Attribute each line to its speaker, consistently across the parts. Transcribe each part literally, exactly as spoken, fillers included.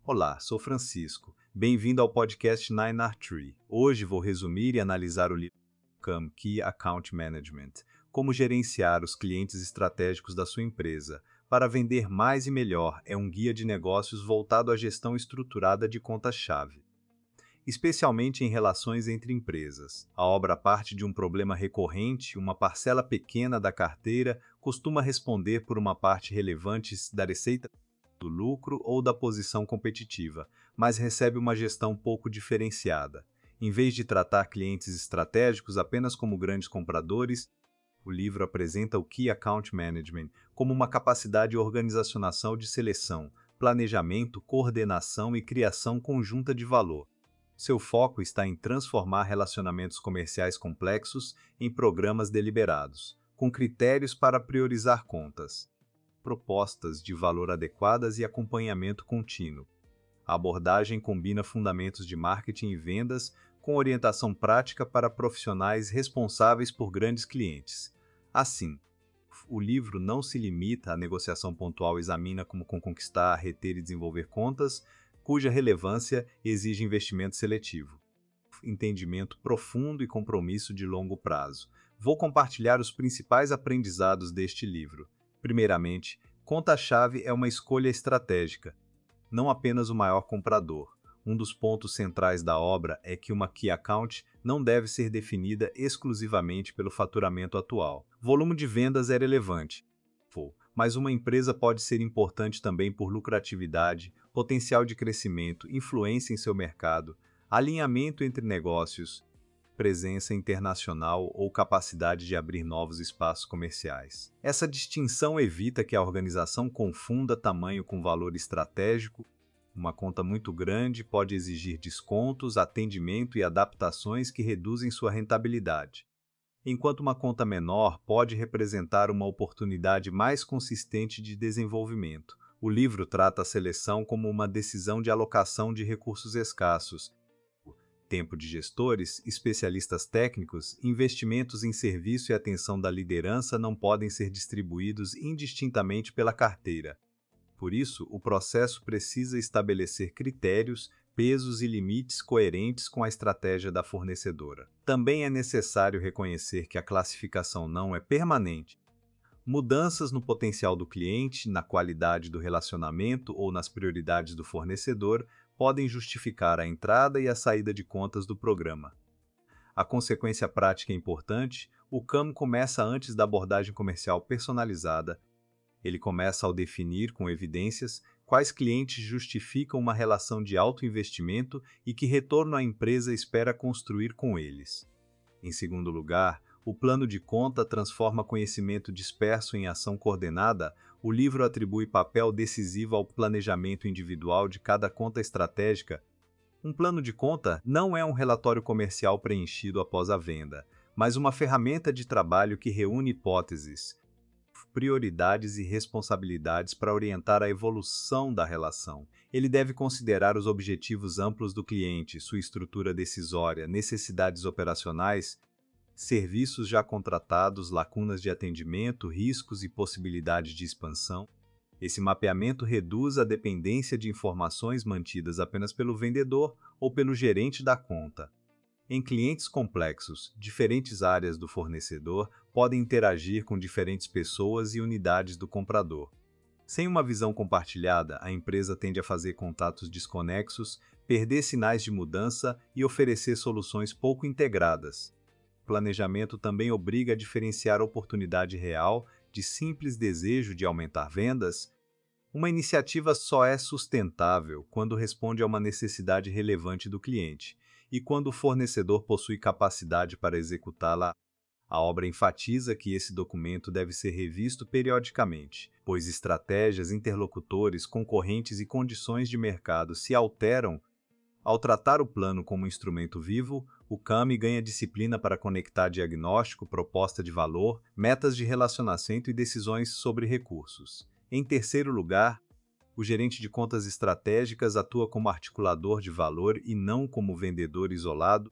Speaker 1: Olá, sou Francisco. Bem-vindo ao podcast Nine R Tree. Hoje vou resumir e analisar o livro C A M Key Account Management, como gerenciar os clientes estratégicos da sua empresa. Para vender mais e melhor é um guia de negócios voltado à gestão estruturada de contas-chave, especialmente em relações entre empresas. A obra parte de um problema recorrente, uma parcela pequena da carteira costuma responder por uma parte relevante da receita, do lucro ou da posição competitiva, mas recebe uma gestão pouco diferenciada. Em vez de tratar clientes estratégicos apenas como grandes compradores, o livro apresenta o Key Account Management como uma capacidade organizacional de seleção, planejamento, coordenação e criação conjunta de valor. Seu foco está em transformar relacionamentos comerciais complexos em programas deliberados, com critérios para priorizar contas, propostas de valor adequadas e acompanhamento contínuo. A abordagem combina fundamentos de marketing e vendas com orientação prática para profissionais responsáveis por grandes clientes. Assim, o livro não se limita à negociação pontual, examina como conquistar, reter e desenvolver contas, cuja relevância exige investimento seletivo, entendimento profundo e compromisso de longo prazo. Vou compartilhar os principais aprendizados deste livro. Primeiramente, conta-chave é uma escolha estratégica, não apenas o maior comprador. Um dos pontos centrais da obra é que uma Key Account não deve ser definida exclusivamente pelo faturamento atual. Volume de vendas é relevante, mas uma empresa pode ser importante também por lucratividade, potencial de crescimento, influência em seu mercado, alinhamento entre negócios, presença internacional ou capacidade de abrir novos espaços comerciais. Essa distinção evita que a organização confunda tamanho com valor estratégico. Uma conta muito grande pode exigir descontos, atendimento e adaptações que reduzem sua rentabilidade, enquanto uma conta menor pode representar uma oportunidade mais consistente de desenvolvimento. O livro trata a seleção como uma decisão de alocação de recursos escassos, tempo de gestores, especialistas técnicos, investimentos em serviço e atenção da liderança não podem ser distribuídos indistintamente pela carteira. Por isso, o processo precisa estabelecer critérios, pesos e limites coerentes com a estratégia da fornecedora. Também é necessário reconhecer que a classificação não é permanente. Mudanças no potencial do cliente, na qualidade do relacionamento ou nas prioridades do fornecedor podem justificar a entrada e a saída de contas do programa. A consequência prática é importante. O C A M começa antes da abordagem comercial personalizada. Ele começa ao definir com evidências quais clientes justificam uma relação de alto investimento e que retorno a empresa espera construir com eles. Em segundo lugar, o plano de conta transforma conhecimento disperso em ação coordenada. O livro atribui papel decisivo ao planejamento individual de cada conta estratégica. Um plano de conta não é um relatório comercial preenchido após a venda, mas uma ferramenta de trabalho que reúne hipóteses, prioridades e responsabilidades para orientar a evolução da relação. Ele deve considerar os objetivos amplos do cliente, sua estrutura decisória, necessidades operacionais, serviços já contratados, lacunas de atendimento, riscos e possibilidades de expansão. Esse mapeamento reduz a dependência de informações mantidas apenas pelo vendedor ou pelo gerente da conta. Em clientes complexos, diferentes áreas do fornecedor podem interagir com diferentes pessoas e unidades do comprador. Sem uma visão compartilhada, a empresa tende a fazer contatos desconexos, perder sinais de mudança e oferecer soluções pouco integradas. O planejamento também obriga a diferenciar a oportunidade real de simples desejo de aumentar vendas. Uma iniciativa só é sustentável quando responde a uma necessidade relevante do cliente e quando o fornecedor possui capacidade para executá-la. A obra enfatiza que esse documento deve ser revisto periodicamente, pois estratégias, interlocutores, concorrentes e condições de mercado se alteram. Ao tratar o plano como instrumento vivo, o C A M ganha disciplina para conectar diagnóstico, proposta de valor, metas de relacionamento e decisões sobre recursos. Em terceiro lugar, o gerente de contas estratégicas atua como articulador de valor e não como vendedor isolado.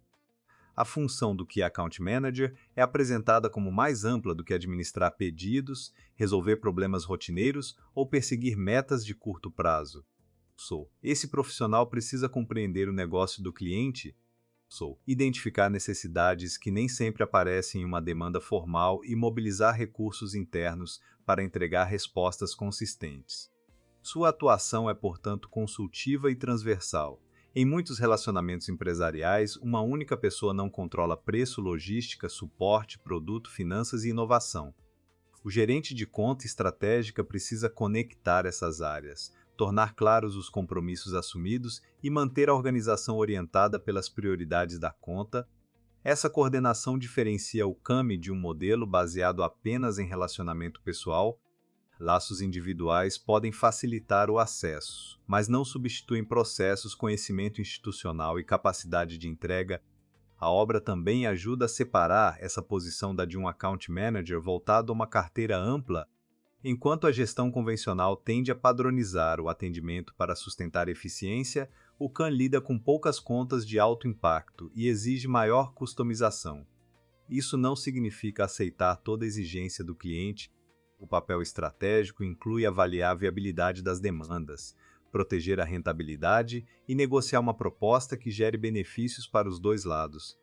Speaker 1: A função do Key Account Manager é apresentada como mais ampla do que administrar pedidos, resolver problemas rotineiros ou perseguir metas de curto prazo. Sou. Esse profissional precisa compreender o negócio do cliente. Sou. Identificar necessidades que nem sempre aparecem em uma demanda formal e mobilizar recursos internos para entregar respostas consistentes. Sua atuação é, portanto, consultiva e transversal. Em muitos relacionamentos empresariais, uma única pessoa não controla preço, logística, suporte, produto, finanças e inovação. O gerente de conta estratégica precisa conectar essas áreas, tornar claros os compromissos assumidos e manter a organização orientada pelas prioridades da conta. Essa coordenação diferencia o C A M de um modelo baseado apenas em relacionamento pessoal. Laços individuais podem facilitar o acesso, mas não substituem processos, conhecimento institucional e capacidade de entrega. A obra também ajuda a separar essa posição da de um account manager voltado a uma carteira ampla. Enquanto a gestão convencional tende a padronizar o atendimento para sustentar eficiência, o C A M lida com poucas contas de alto impacto e exige maior customização. Isso não significa aceitar toda exigência do cliente. O papel estratégico inclui avaliar a viabilidade das demandas, proteger a rentabilidade e negociar uma proposta que gere benefícios para os dois lados.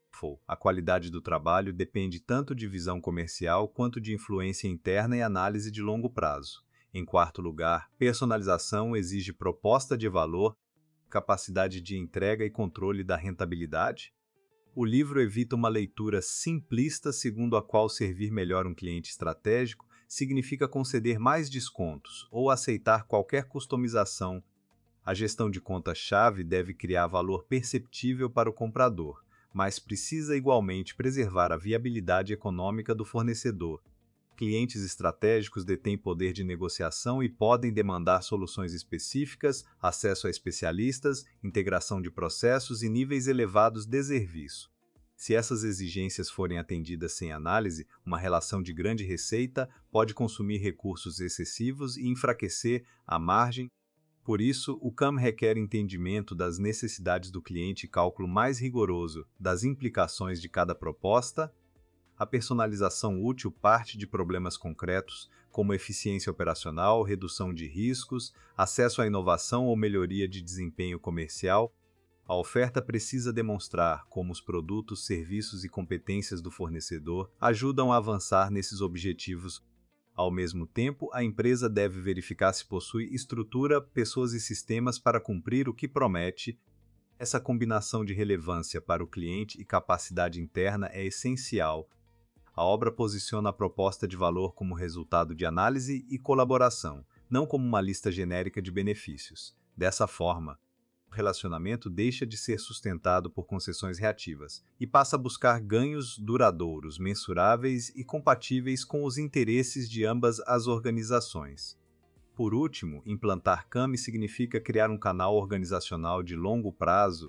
Speaker 1: A qualidade do trabalho depende tanto de visão comercial quanto de influência interna e análise de longo prazo. Em quarto lugar, personalização exige proposta de valor, capacidade de entrega e controle da rentabilidade. O livro evita uma leitura simplista segundo a qual servir melhor um cliente estratégico significa conceder mais descontos ou aceitar qualquer customização. A gestão de conta-chave deve criar valor perceptível para o comprador, mas precisa igualmente preservar a viabilidade econômica do fornecedor. Clientes estratégicos detêm poder de negociação e podem demandar soluções específicas, acesso a especialistas, integração de processos e níveis elevados de serviço. Se essas exigências forem atendidas sem análise, uma relação de grande receita pode consumir recursos excessivos e enfraquecer a margem. Por isso, o C A M requer entendimento das necessidades do cliente e cálculo mais rigoroso das implicações de cada proposta. A personalização útil parte de problemas concretos, como eficiência operacional, redução de riscos, acesso à inovação ou melhoria de desempenho comercial. A oferta precisa demonstrar como os produtos, serviços e competências do fornecedor ajudam a avançar nesses objetivos. Ao mesmo tempo, a empresa deve verificar se possui estrutura, pessoas e sistemas para cumprir o que promete. Essa combinação de relevância para o cliente e capacidade interna é essencial. A obra posiciona a proposta de valor como resultado de análise e colaboração, não como uma lista genérica de benefícios. Dessa forma, o relacionamento deixa de ser sustentado por concessões reativas e passa a buscar ganhos duradouros, mensuráveis e compatíveis com os interesses de ambas as organizações. Por último, implantar C A M significa criar um canal organizacional de longo prazo.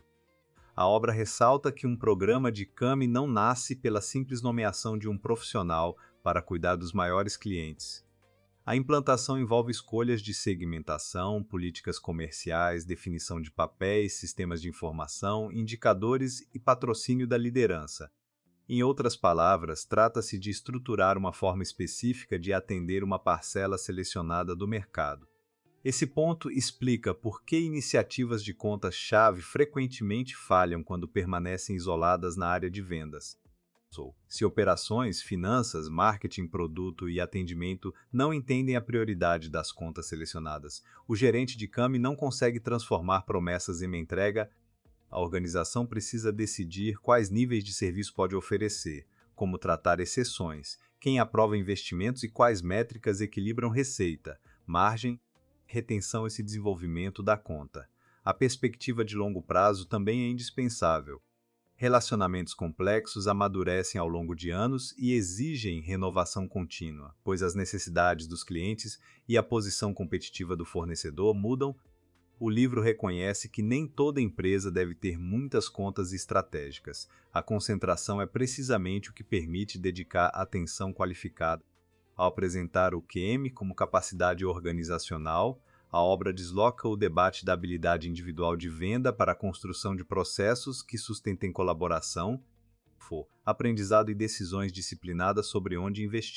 Speaker 1: A obra ressalta que um programa de C A M não nasce pela simples nomeação de um profissional para cuidar dos maiores clientes. A implantação envolve escolhas de segmentação, políticas comerciais, definição de papéis, sistemas de informação, indicadores e patrocínio da liderança. Em outras palavras, trata-se de estruturar uma forma específica de atender uma parcela selecionada do mercado. Esse ponto explica por que iniciativas de conta-chave frequentemente falham quando permanecem isoladas na área de vendas. Se operações, finanças, marketing, produto e atendimento não entendem a prioridade das contas selecionadas, o gerente de C A M não consegue transformar promessas em uma entrega. A organização precisa decidir quais níveis de serviço pode oferecer, como tratar exceções, quem aprova investimentos e quais métricas equilibram receita, margem, retenção e desenvolvimento da conta. A perspectiva de longo prazo também é indispensável. Relacionamentos complexos amadurecem ao longo de anos e exigem renovação contínua, pois as necessidades dos clientes e a posição competitiva do fornecedor mudam. O livro reconhece que nem toda empresa deve ter muitas contas estratégicas. A concentração é precisamente o que permite dedicar atenção qualificada. Ao apresentar o Q M como capacidade organizacional, a obra desloca o debate da habilidade individual de venda para a construção de processos que sustentem colaboração, aprendizado e decisões disciplinadas sobre onde investir.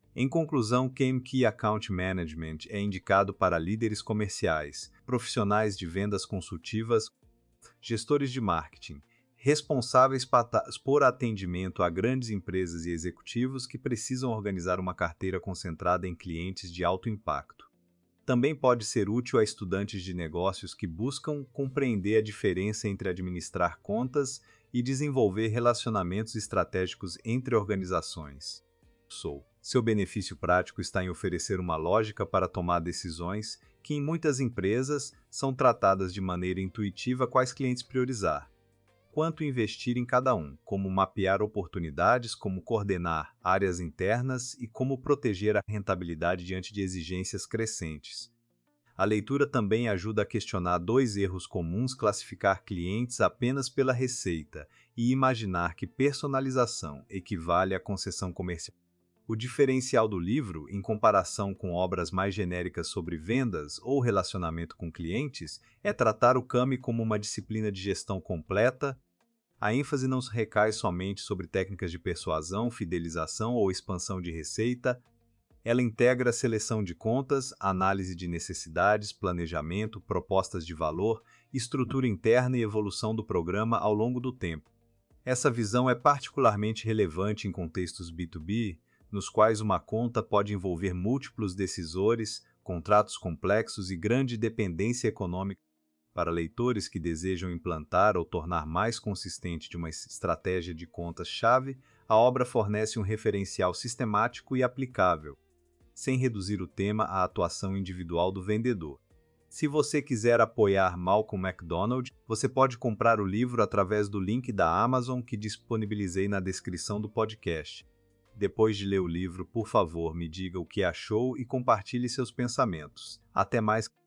Speaker 1: Em conclusão, K M Key Account Management é indicado para líderes comerciais, profissionais de vendas consultivas, gestores de marketing, responsáveis por atendimento a grandes empresas e executivos que precisam organizar uma carteira concentrada em clientes de alto impacto. Também pode ser útil a estudantes de negócios que buscam compreender a diferença entre administrar contas e desenvolver relacionamentos estratégicos entre organizações. Sou. Seu benefício prático está em oferecer uma lógica para tomar decisões que, em muitas empresas, são tratadas de maneira intuitiva quais clientes priorizar, quanto investir em cada um, como mapear oportunidades, como coordenar áreas internas e como proteger a rentabilidade diante de exigências crescentes. A leitura também ajuda a questionar dois erros comuns: classificar clientes apenas pela receita e imaginar que personalização equivale à concessão comercial. O diferencial do livro, em comparação com obras mais genéricas sobre vendas ou relacionamento com clientes, é tratar o C A M como uma disciplina de gestão completa. A ênfase não recai somente sobre técnicas de persuasão, fidelização ou expansão de receita. Ela integra seleção de contas, análise de necessidades, planejamento, propostas de valor, estrutura interna e evolução do programa ao longo do tempo. Essa visão é particularmente relevante em contextos B dois B, nos quais uma conta pode envolver múltiplos decisores, contratos complexos e grande dependência econômica. Para leitores que desejam implantar ou tornar mais consistente de uma estratégia de contas-chave, a obra fornece um referencial sistemático e aplicável, sem reduzir o tema à atuação individual do vendedor. Se você quiser apoiar Malcolm McDonald, você pode comprar o livro através do link da Amazon que disponibilizei na descrição do podcast. Depois de ler o livro, por favor, me diga o que achou e compartilhe seus pensamentos. Até mais!